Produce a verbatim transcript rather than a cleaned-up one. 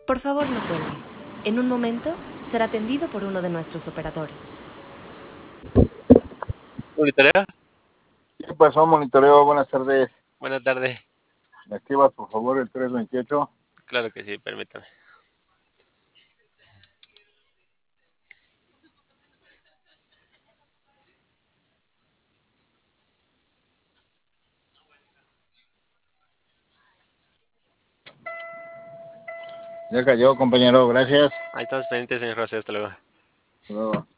Por favor, no cuelgue. En un momento será atendido por uno de nuestros operadores. ¿Monitoreo? ¿Qué pasó, monitoreo? Buenas tardes. Buenas tardes. ¿Me activas, por favor, el tres veintiocho? Claro que sí, permítame. Ya cayó, compañero, gracias. Ahí estamos pendientes, señor José, hasta luego. Hasta luego.